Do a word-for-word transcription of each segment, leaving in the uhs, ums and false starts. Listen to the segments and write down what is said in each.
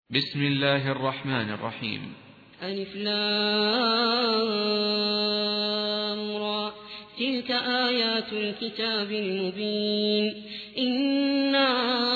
بسم الله الرحمن الرحيم. ألف لام را، تلك آيات الكتاب المبين. إنا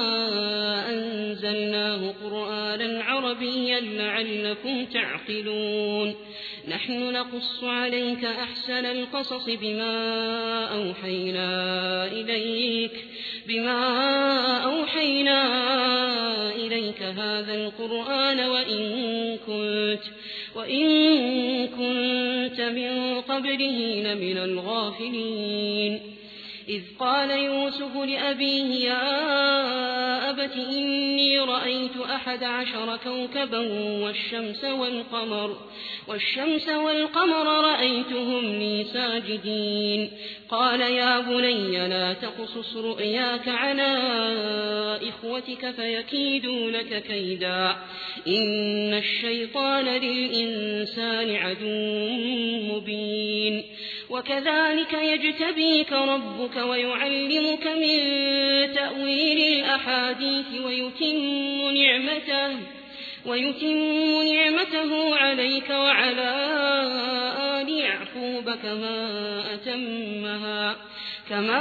أنزلناه قرآنا عربيا لعلكم تعقلون. نحن نقص عليك أحسن القصص بما أوحينا إليك بما أوحينا إليك هذا القرآن وإن كنت وإن كنت من قبله لمن الغافلين. إذ قال يوسف لأبيه يا أبت إني رأيت أحد عشر كوكبا والشمس والقمر والشمس والقمر رأيتهم لي ساجدين. قال يا بني لا تقصص رؤياك على إخوتك فيكيدوا لك كيدا، إن الشيطان للإنسان عدو مبين. وكذلك يجتبيك ربك ويعلمك من تأويل الأحاديث ويتم نعمته ويتم نعمته عليك وعلى آل يعقوب كما أتمها كما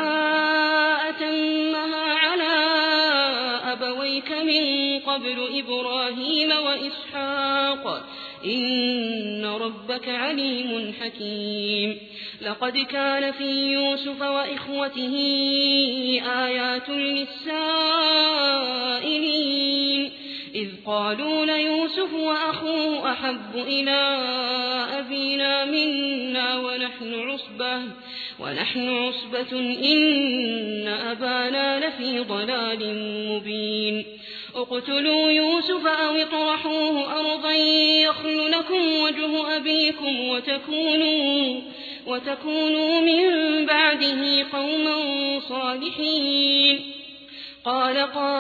أتمها على أبويك من قبل إبراهيم وإسحاق إن ربك عليم حكيم. لقد كان في يوسف وإخوته آيات للسائلين، إذ قالوا ليوسف وأخوه أحب إلى أبينا منا ونحن عصبة ونحن عصبة إن أبانا لفي ضلال مبين. اقتلوا يوسف أو اطرحوه أرضا يخل لكم وجه أبيكم وتكونوا, وتكونوا من بعده قوما صالحين. قال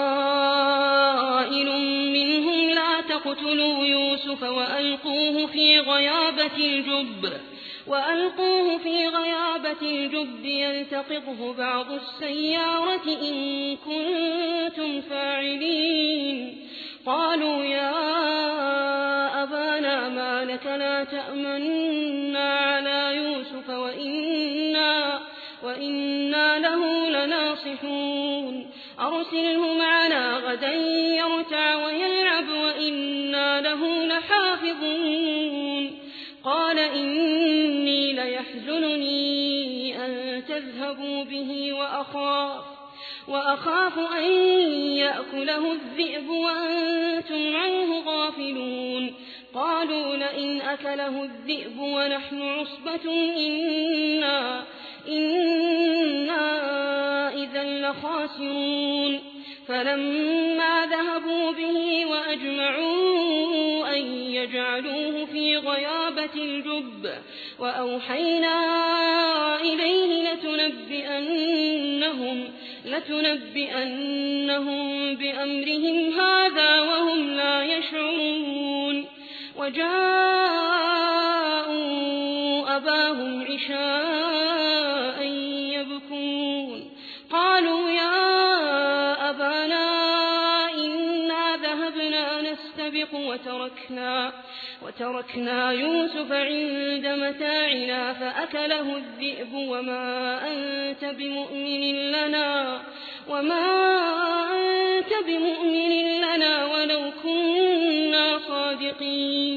قائل منهم لا تقتلوا يوسف وألقوه في غيابة الجب وألقوه في غيابة الجب يلتقطه بعض السيارة إن كنتم فاعلين. قالوا يا أبانا ما لك لا تأمنا على يوسف وإنا, وإنا له لناصحون. أرسله معنا غدا يرتع ويلعب وإنا له لحافظون. قال إني ليحزنني أن تذهبوا به وأخاف, وأخاف أن يأكله الذئب وأنتم عنه غافلون. قالوا لئن أكله الذئب ونحن عصبة إنا, إنا إذا لخاسرون. فلما ذهبوا به وأجمعوا أن يجعلوه في غيابة الجب وأوحينا إليه لتنبئنهم, لتنبئنهم بأمرهم هذا وهم لا يشعرون. وجاءوا أباهم عشاء يبكون. قالوا يا أبانا إنا ذهبنا نستبق وتركنا, وتركنا يوسف عند متاعنا فأكله الذئب وما أنت بمؤمن لنا وما أنت بمؤمن لنا ولو كنا صادقين.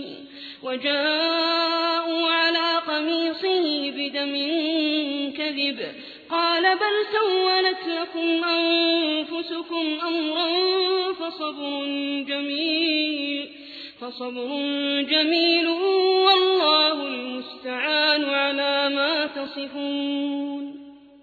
وجاءوا على قميصه بدم كذب. قال بل سولت لكم أنفسكم أمرا فصبر جميل, فصبر جميل والله المستعان على ما تصفون.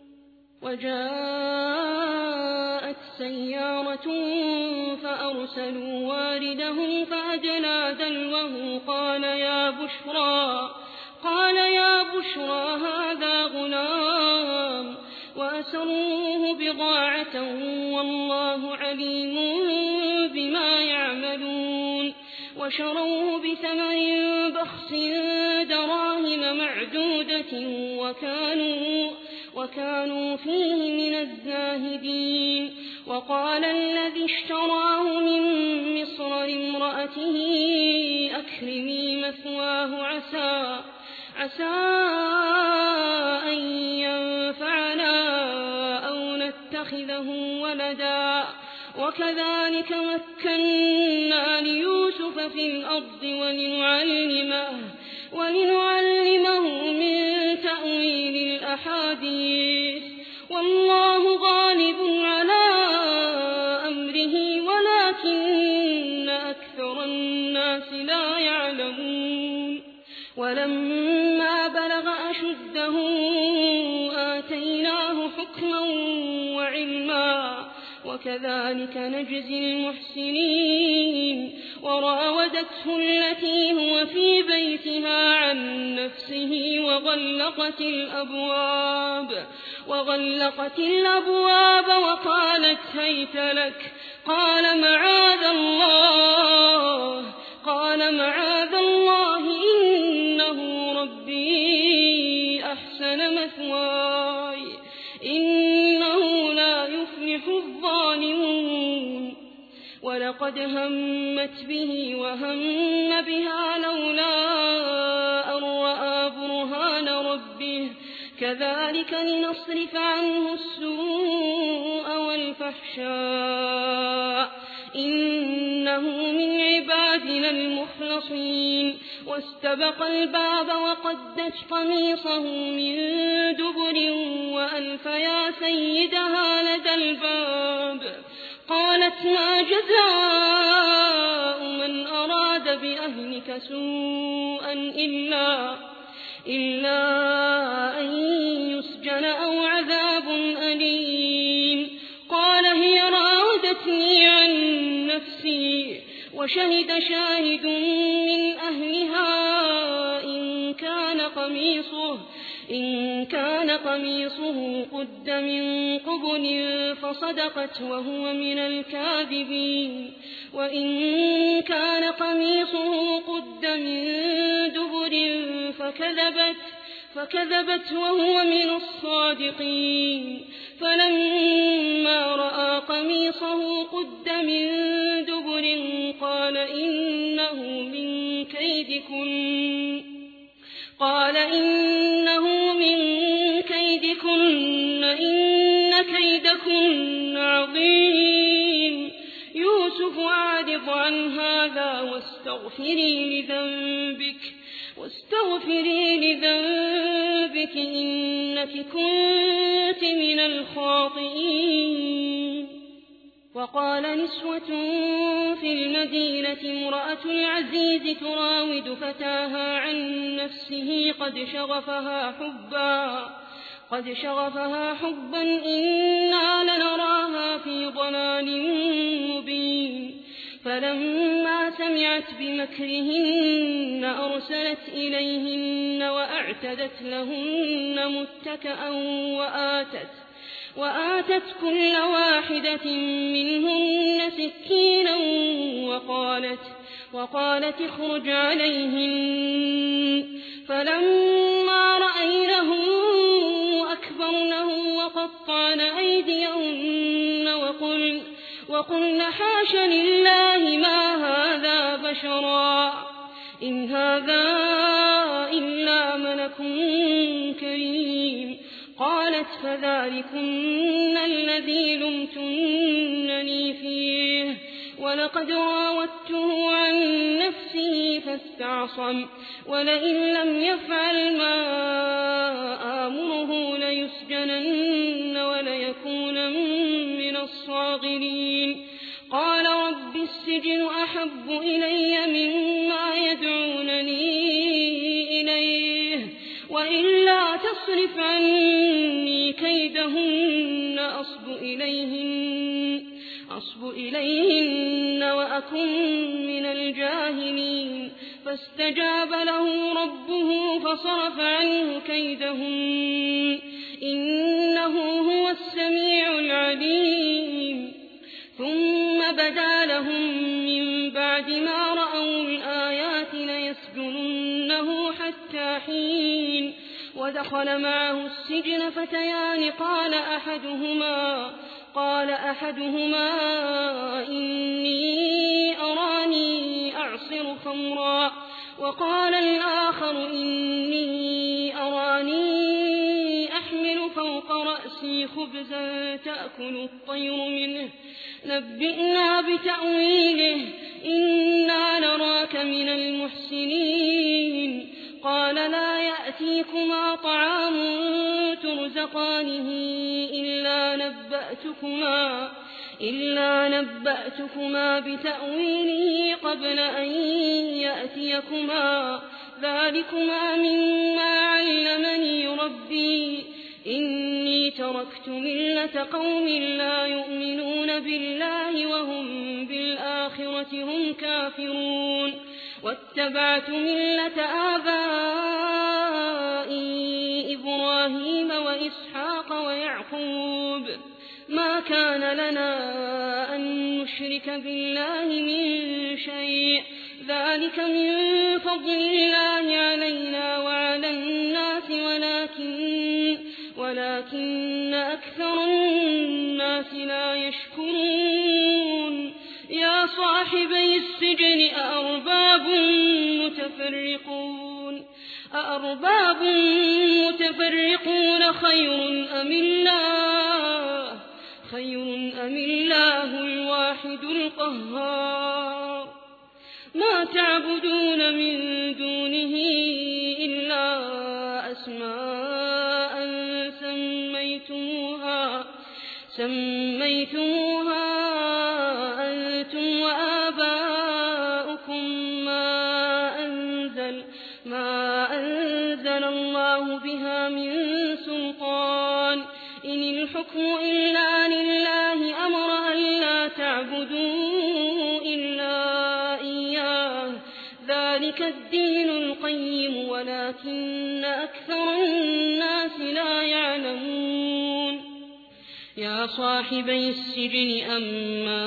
وجاءت سيارة فأرسلوا واردهم فأدلى دلوه قال يا بشرى, قال يا بشرى هذا غلام. وأسروه بضاعة والله عليم بما يعملون. وشروه بثمن بخس دراهم معدودة وكانوا, وكانوا فيه من الزاهدين. وقال الذي اشتراه من مصر لامرأته امرأته أكرمي مثواه عسى عسى أن ينفعنا أو نتخذه ولدا وكذلك مكنا ليوسف في الأرض ولنعلمه, ولنعلمه من تأويل الأحاديث والله غالب على أمره ولكن أكثر الناس لا يعلمون. ولما بلغ أشده آتيناه حكما وعلما وكذلك نجزي المحسنين. وراودته التي هو في بيتها عن نفسه وغلقت الأبواب وغلقت الأبواب وقالت هيت لك قال معاذ الله قال معاذ الله إنه ربي أحسن مثواي إنه لا يفلح الظالمون. ولقد همت به وهم بها لولا أن رأى برهان ربه كذلك لنصرف عنه السوء والفحشاء إنه من عبادنا المخلصين. واستبق الباب وقدت قميصه من دبر وألف يا سيدها لدى الباب قالت ما جزاء من أراد بأهلك سوءا إلا, إلا أن يسجن أو عذاب أليم. قال هي راودتني عن نفسي وشهد شاهد من أهلها إن كان قميصه إن كان قميصه قد من قبل فصدقت وهو من الكاذبين وإن كان قميصه قد من دبر فكذبت فكذبت وهو من الصادقين. فلما رأى قميصه قد من دبر قال إنه من كيدكن قال إنه من كيدكن إن كيدكن عظيم. يوسف أعرض عن هذا واستغفري لذنبك واستغفري لذنبك إنك كنت من الخاطئين. وقال نسوة في المدينة امرأة العزيز تراود فتاها عن نفسه قد شغفها حبا قد شغفها حبا إنا لنراها في ضلال مبين. فلما سمعت بمكرهن أرسلت إليهن وأعتدت لهن متكئا وآتت وآتت كل واحدة منهن سكينا وقالت وقالت اخرج عليهن. فلما رأينه أكبرنه وقطعن أيديهن وقلن وقلن حاش لله ما هذا بشرا إن هذا إلا ملك كريم. قالت فذلكن الذي لمتنني فيه ولقد راودته عن نفسه فاستعصم ولئن لم يفعل ما آمره ليسجنن وليكون من الصاغرين. قال رب السجن أحب إلي مما يدعونني إليه وإلا تصرف عني كيدهن أصب إليهن, أصب إليهن وأكن من الجاهلين. فاستجاب له ربه فصرف عنه كيدهن إنه هو السميع العليم. ثم بدا لهم من بعد ما رأوا الآيات ليسجننه حتى حين. ودخل معه السجن فتيان قال أحدهما قال أحدهما إني أراني خمرا وقال الآخر إني أراني أحمل فوق رأسي خبزا تأكل الطير منه نبئنا بتأويله إنا نراك من المحسنين قال لا يأتيكما طعام ترزقانه إلا نبأتكما, إلا نبأتكما بتأويله قبل أن يأتيكما ذلكما مما علمني ربي إني تركت ملة قوم لا يؤمنون بالله وهم بالآخرة هم كافرون واتبعت ملة آبائي إبراهيم وإسحاق ويعقوب ما كان لنا أن نشرك بالله من شيء ذلك من فضل الله علينا وعلى الناس ولكن, ولكن أكثر الناس لا يشكرون يا صاحبي السجن أأرباب متفرقون أأرباب متفرقون خير أم الله خير أم الله الواحد القهار ما تعبدون من دونه إلا أسماء سميتموها سميتموها أنتم وآباؤكم ما أنزل, ما أنزل الله بها من سلطان إن الحكم إلا لله أمر أن لا تعبدوا إلا إياه ذلك الدين القيم ولكن أكثر الناس لا يعلمون يا صاحبي السجن أما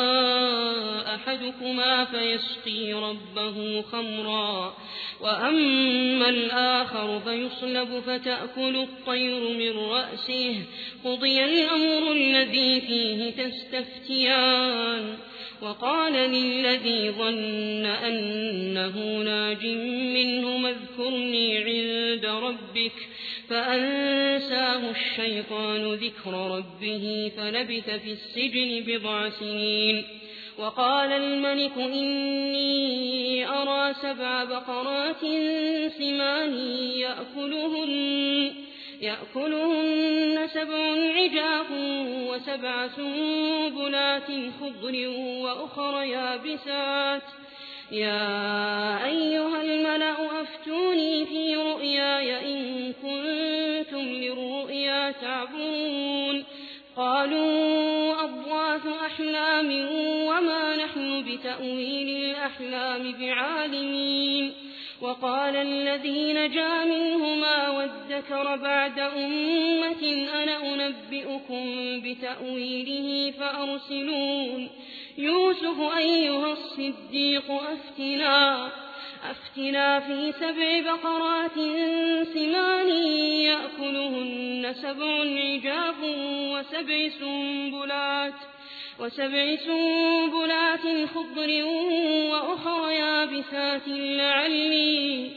أحدكما فيسقي ربه خمرا وأما الآخر فيصلب فتأكل الطير من رأسه قضي الأمر الذي فيه تستفتيان وقال للذي ظن أنه ناج منه اذكرني عند ربك فأنساه الشيطان ذكر ربه فلبث في السجن بضع سنين وقال الملك إني أرى سبع بقرات سمان يأكلهن, يأكلهن سبع عجاف وسبع سنبلات خضر وأخر يابسات يا أيها الملأ أفتوني في رؤياي إن كنتم للرؤيا تعبرون قالوا أضغاث أحلام وما نحن بتأويل الأحلام بعالمين وقال الذي نجا منهما وادكر بعد أمة أنا أنبئكم بتأويله فأرسلون يوسف أيها الصديق أفتنا أفتنا في سبع بقرات سمان يأكلهن سبع عجاف وسبع سنبلات وسبع سنبلات خضر وأخر يابسات لعلي,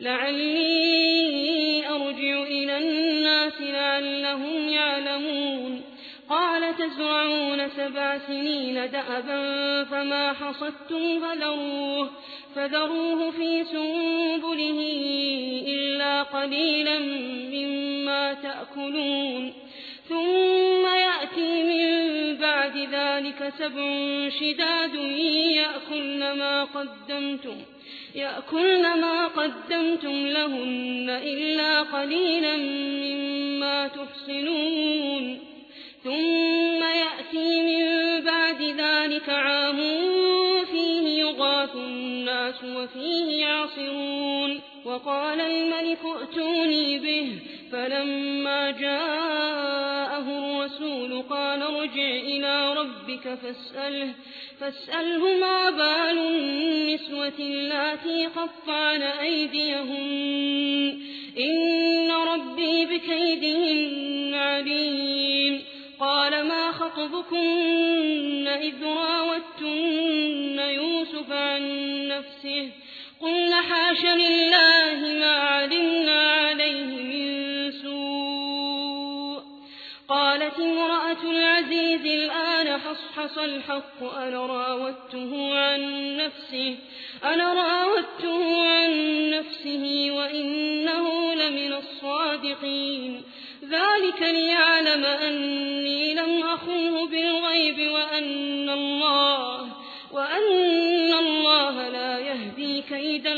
لعلي أرجع إلى الناس لعلهم يعلمون قال تزرعون سبع سنين دأبا فما حصدتم فذروه, فذروه في سنبله إلا قليلا مما تأكلون ثم يأتي من بعد ذلك سبع شداد يأكلن ما قدمتم يأكلن ما قدمتم لهن إلا قليلا مما تحصنون ثم يأتي من بعد ذلك عام فيه يغاث الناس وفيه يعصرون وقال الملك ائتوني به فلما جاءه الرسول قال ارجع إلى ربك فاسأله, فاسأله ما بال النسوة اللاتي قطعن أيديهن إن ربي بكيدهن عليم قال ما خطبكن خطبكن إذ راوتن يوسف عن نفسه قلن حاش لله ما علمنا عليه من سوء. قالت امرأة العزيز الآن حصحص الحق أنا راودته عن نفسه أنا راودته عن نفسه وإنه لمن الصادقين. ذلك ليعلم أني لم أخنه بالغيب وأن الله وأن الله لا يهدي كيد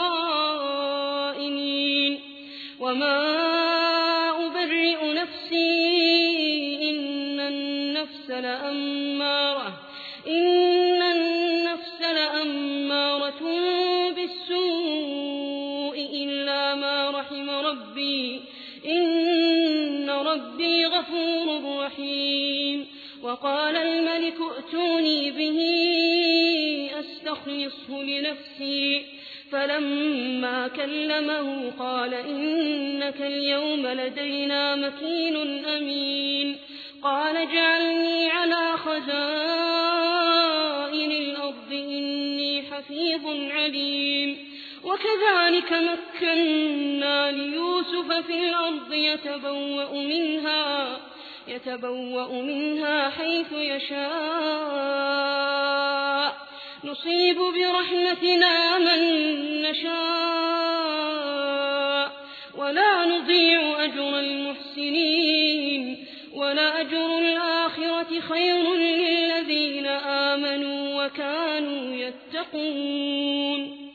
الخائنين. وما أبرئ نفسي إن النفس لأمارة إن النفس لأمارة بالسوء إلا ما رحم ربي إن ربي غفور رحيم. وقال الملك ائتوني به أستخلصه لنفسي فلما كلمه قال إنك اليوم لدينا مكين أمين. قال اجعلني على خزائن الأرض إني حفيظ عليم. وكذلك مكنا ليوسف في الأرض يتبوأ منها يتبوأ منها حيث يشاء نصيب برحمتنا من نشاء ولا نضيع أجر المحسنين ولأجر الآخرة خير للذين آمنوا وكانوا يتقون.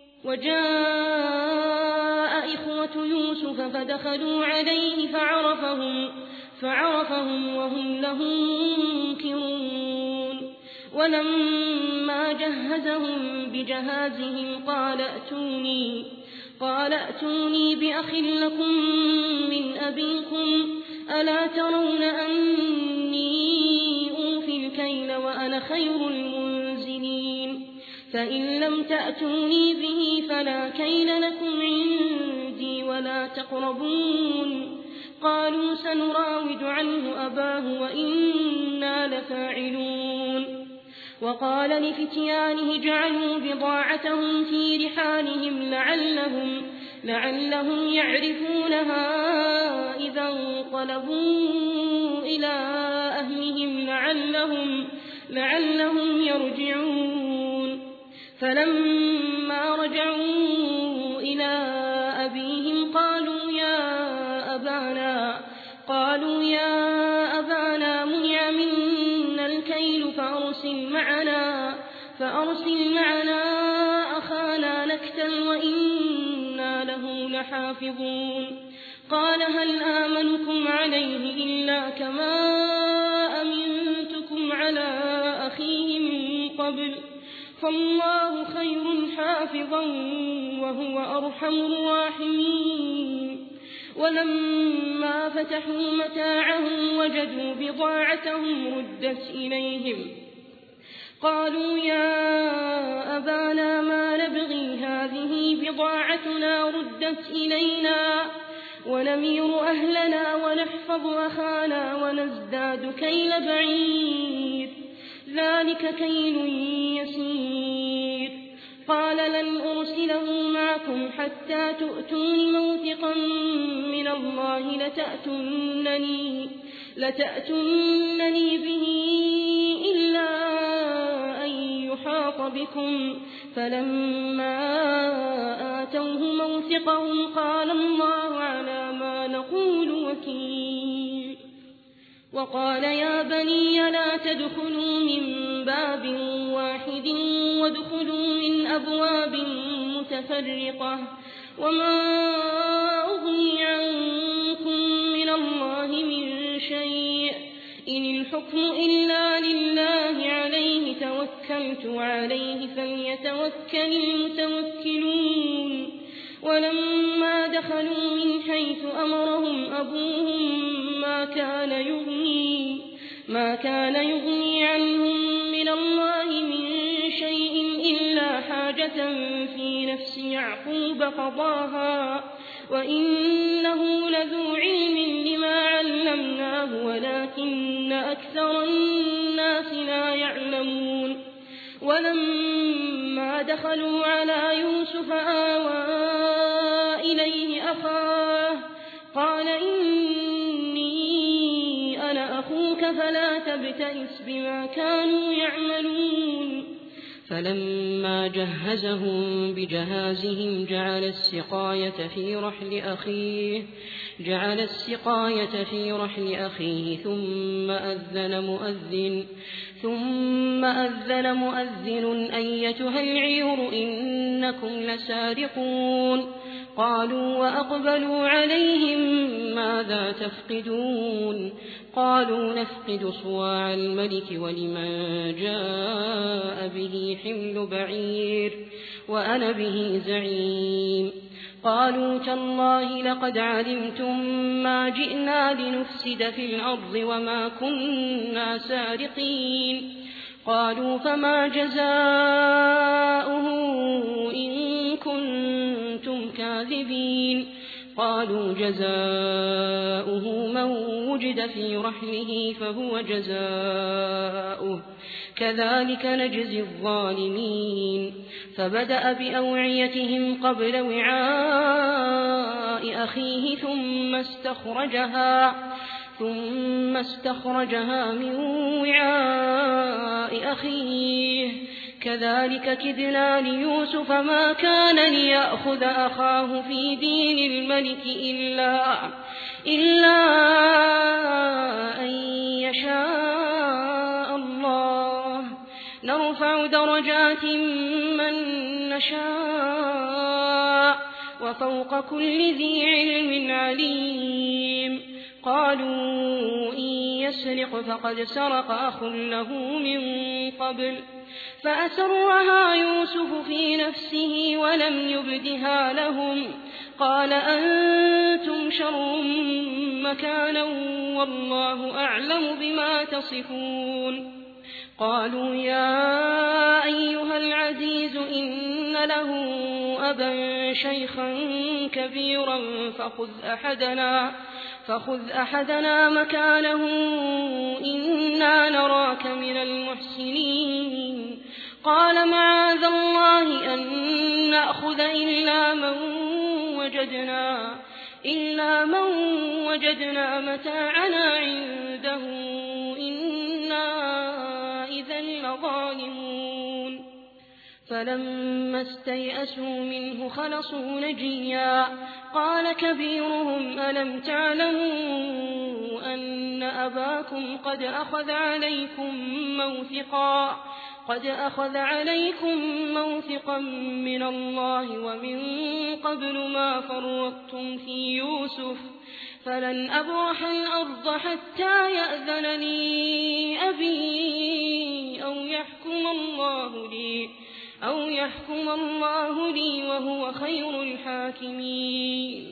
وجاء إخوة يوسف فدخلوا عليه فعرفهم فعرفهم وهم له منكرون. ولما جهزهم بجهازهم قال ائتوني قال ائتوني بأخ لكم من أبيكم ألا ترون أني أوفي الكيل وأنا خير المنزلين. فإن لم تأتوني به فلا كيل لكم عندي ولا تقربون. قالوا سنراود عنه أباه وإنا لفاعلون. وقال لفتيانه جعلوا بضاعتهم في رحالهم لعلهم, لعلهم يعرفونها إذا انقلبوا إلى أهلهم لعلهم, لعلهم يرجعون. فلما رجعوا إلى أبيهم قالوا يا أبانا قالوا يا أبانا منع منا الكيل فأرسل معنا فأرسل معنا أخانا نكتل وإنا له لحافظون. قال هل آمنكم عليه إلا كما أمنتكم على أخيه من قبل فالله خير حافظا وهو أرحم الراحمين. ولما فتحوا متاعهم وجدوا بضاعتهم ردت إليهم قالوا يا أبانا ما نبغي هذه بضاعتنا ردت إلينا ونمير أهلنا ونحفظ أخانا ونزداد كيل بعير ذلك كيل يسير. قال لن أرسله معكم حتى تؤتون موثقا من الله لتأتونني, لتأتونني به إلا أن يحاط بكم. فلما آتوه موثقهم قال الله على ما نقول وكيل. وقال يا بني لا تدخلوا من باب واحد وادخلوا من أبواب متفرقة وما أغني عنكم من الله من شيء إن الحكم إلا لله عليه توكلت وعليه فليتوكل المتوكلون. ولما دخلوا من حيث أمرهم أبوهم ما كان يغني ما كان يغني عنهم من الله من شيء إلا حاجة في نفس يعقوب قضاها وإنه لذو علم لما علمناه ولكن أكثر الناس لا يعلمون ولما دخلوا على يوسف آوى إليه أخاه قال إني أنا أخوك فلا تبتئس بما كانوا يعملون فلما جهزهم بجهازهم جعل السقاية في رحل أخيه جعل السقاية في رحل أخيه ثم أذن مؤذن ثم أذن مؤذن أيتها العير إنكم لسارقون قالوا وأقبلوا عليهم ماذا تفقدون قالوا نفقد صواع الملك ولمن جاء به حمل بعير وأنا به زعيم قالوا تالله لقد علمتم ما جئنا لنفسد في الأرض وما كنا سارقين قالوا فما جزاؤه إن كنتم كاذبين قالوا جزاؤه من وجد في رحله فهو جزاؤه كذلك نجزي الظالمين فبدأ بأوعيتهم قبل وعاء أخيه ثم استخرجها ثم استخرجها من وعاء أخيه كذلك كدنا ليوسف ما كان ليأخذ أخاه في دين الملك إلا, إلا أن يشاء الله نرفع درجات من نشاء وفوق كل ذي علم عليم قالوا إن يسرق فقد سرق أخ له من قبل فأسرها يوسف في نفسه ولم يبدها لهم قال أنتم شر مكانا والله أعلم بما تصفون قالوا يا أيها العزيز إن له أبا شيخا كبيرا فخذ أحدنا فخذ أحدنا مكانه إنا نراك من المحسنين قال معاذ الله أن نأخذ إلا من وجدنا إلا من وجدنا متاعنا عنده إنا إذا لظالمون فلما استيئسوا منه خلصوا نجيا قال كبيرهم ألم تعلموا أن أباكم قد أخذ عليكم موثقا قد أخذ عليكم موثقا من الله ومن قبل ما فرطتم في يوسف فلن أبرح الأرض حتى يأذن لي أبي أو يحكم الله لي أو يحكم الله لي وهو خير الحاكمين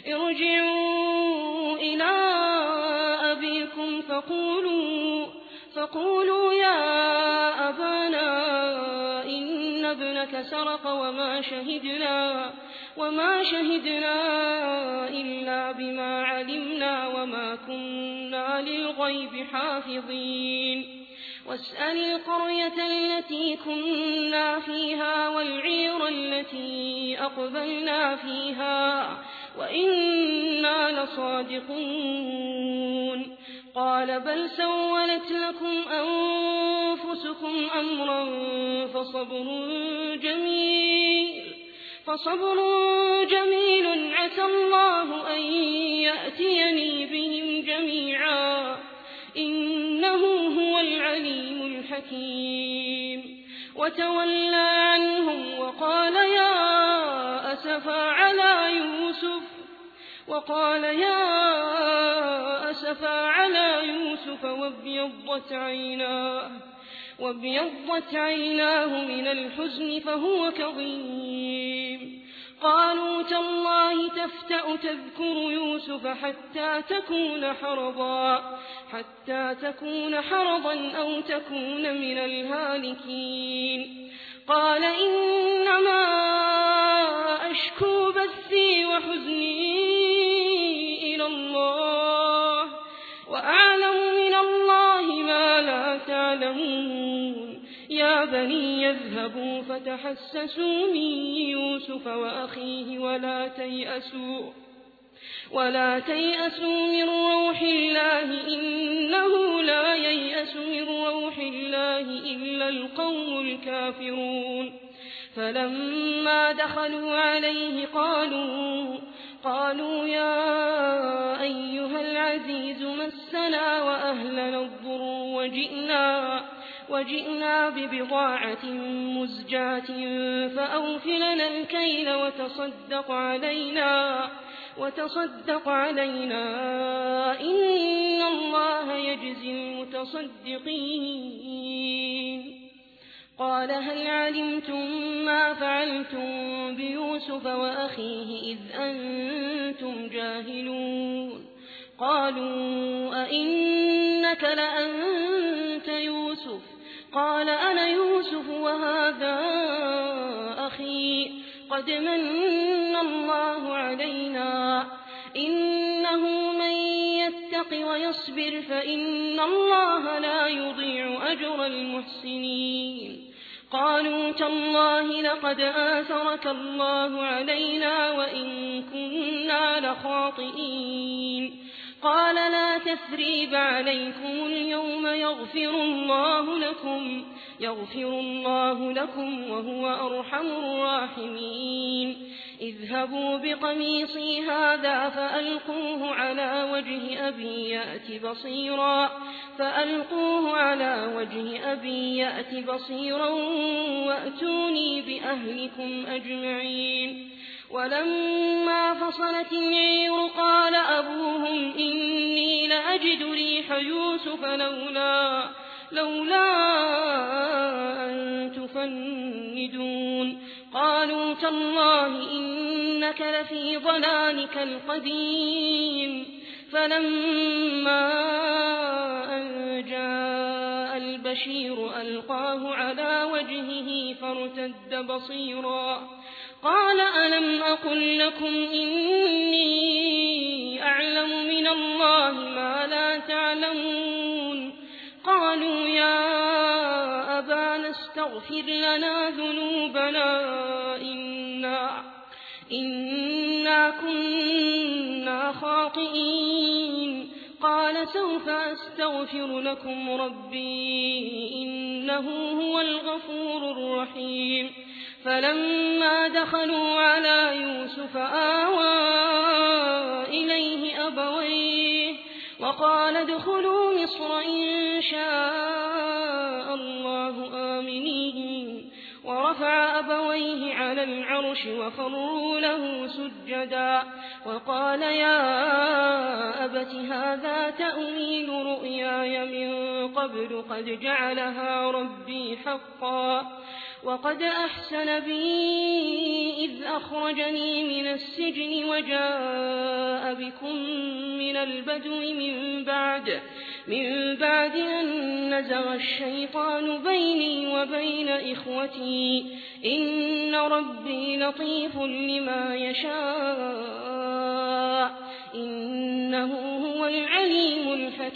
ارجعوا إلى أبيكم فقولوا فقولوا يا أبانا إن ابنك سرق وما شهدنا وما شهدنا إلا بما علمنا وما كنا للغيب حافظين واسأل القرية التي كنا فيها والعير التي أقبلنا فيها وإنا لصادقون قال بل سولت لكم أنفسكم أمرا فصبر جميل فصبر جميل عسى الله أن يأتيني بهم جميعا إنه هو العليم الحكيم وتولى عنهم وقال يا أسفا على يوسف وقال يا أسفا على يوسف وابيضت عيناه وابيضت عيناه من الحزن فهو كظيم قالوا تالله تفتأ تذكر يوسف حتى تكون حرضا حتى تكون حرضا أو تكون من الهالكين قال إنما أشكو بثي وحزني بني يذهبوا فتحسسوا من يوسف وأخيه ولا تيأسوا ولا تيأسوا من روح الله إنه لا ييأس من روح الله إلا القوم الكافرون فلما دخلوا عليه قالوا قالوا يا أيها العزيز مسنا وأهلنا الضر وجئنا وجئنا ببضاعة مزجاة فأوف لنا الكيل وتصدق علينا وتصدق علينا إن الله يجزي المتصدقين قال هل علمتم ما فعلتم بيوسف وأخيه إذ أنتم جاهلون قالوا أئنك لأنت يوسف قال أنا يوسف وهذا أخي قد من الله علينا إنه من يتق ويصبر فإن الله لا يضيع أجر المحسنين قالوا تالله لقد آثرك الله علينا وإن كنا لخاطئين قال لا تثريب عليكم اليوم يغفر الله لكم يغفر الله لكم وهو أرحم الراحمين اذهبوا بقميصي هذا فألقوه على وجه أبي يأت بصيرا فألقوه على وجه أبي يأت بصيرا وأتوني بأهلكم أجمعين ولما فصلت العير قال أبوهم إني لأجد ريح يوسف لولا لولا أن تفندون قالوا تالله إنك لفي ضلالك القديم فلما أن جاء البشير ألقاه على وجهه فارتد بصيرا قال ألم أقل لكم إني أعلم من الله ما لا تعلمون قالوا يا أبانا استغفر لنا ذنوبنا إنا, إنا كنا خاطئين قال سوف أستغفر لكم ربي إنه هو الغفور الرحيم فلما دخلوا على يوسف آوى إليه أبويه وقال ادخلوا مصر إن شاء الله آمنين ورفع أبويه على العرش وخروا له سجدا وقال يا أبت هذا تأويل رؤياي من قبل قد جعلها ربي حقا وقد أحسن بي إذ أخرجني من السجن وجاء بكم من البدو من بعد من بعد أن نزغ الشيطان بيني وبين إخوتي إن ربي لطيف لما يشاء إنه هو العليم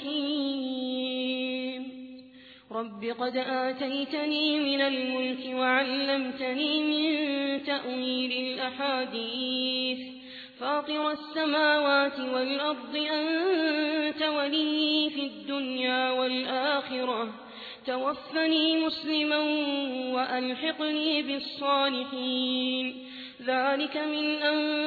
الحكيم رب قد آتيتني من الملك وعلمتني من تأويل الأحاديث فاطر السماوات والأرض أنت ولي في الدنيا والآخرة توفني مسلما وألحقني بالصالحين ذلك من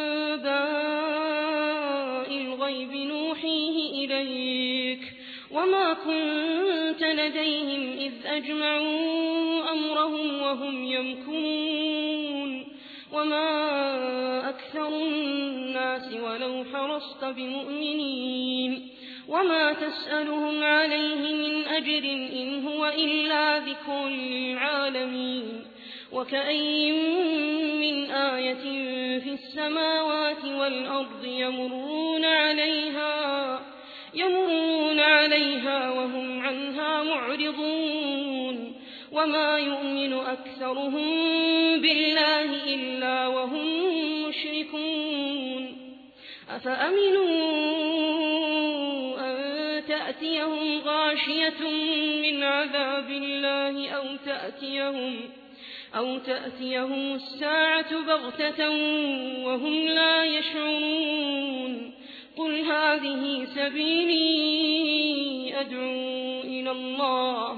أنباء الغيب نوحيه إليك وما كنت لديهم إذ أجمعوا أمرهم وهم يمكرون وما أكثر الناس ولو حرصت بمؤمنين وما تسألهم عليه من أجر إن هو إلا ذكر للعالمين وكأي من آية في السماوات والأرض يمرون عليها يمرون عليها وهم عنها معرضون وما يؤمن أكثرهم بالله إلا وهم مشركون أفأمنوا أن تأتيهم غاشية من عذاب الله أو تأتيهم أو تأتيهم الساعة بغتة وهم لا يشعرون قل هذه سبيلي أدعو إلى الله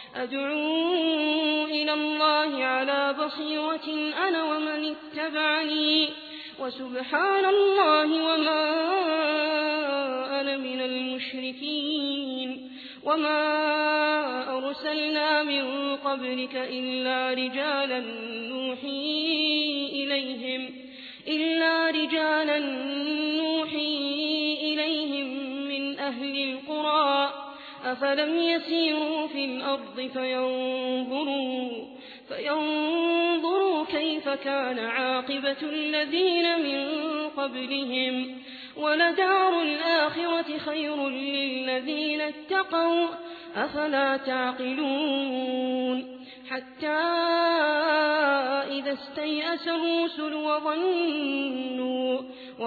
أدعو إلى الله على بصيرة أنا ومن اتبعني وسبحان الله وما أنا من المشركين وما أرسلنا من قبلك إلا رجالا نوحي إليهم إلا رجالا نوحي إليهم من أهل القرى أفلم يسيروا في الأرض فينظروا فينظروا كيف كان عاقبة الذين من قبلهم ولدار الآخرة خير للذين اتقوا أفلا تعقلون حتى إذا استيأس الرسل وظنوا,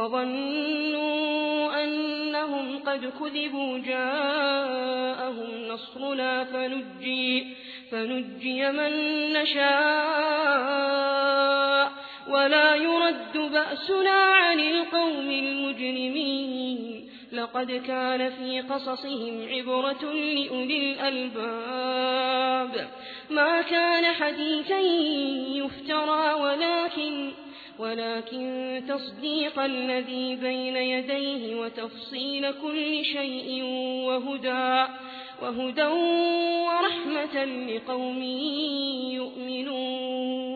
وظنوا أنهم قد كذبوا جاءهم نصرنا فنجي, فنجي من نشاء ولا يرد بأسنا عن القوم المجرمين لقد كان في قصصهم عبرة لأولي الألباب ما كان حديثا يفترى ولكن ولكن تصديق الذي بين يديه وتفصيل كل شيء وهدى وهدى ورحمة لقوم يؤمنون.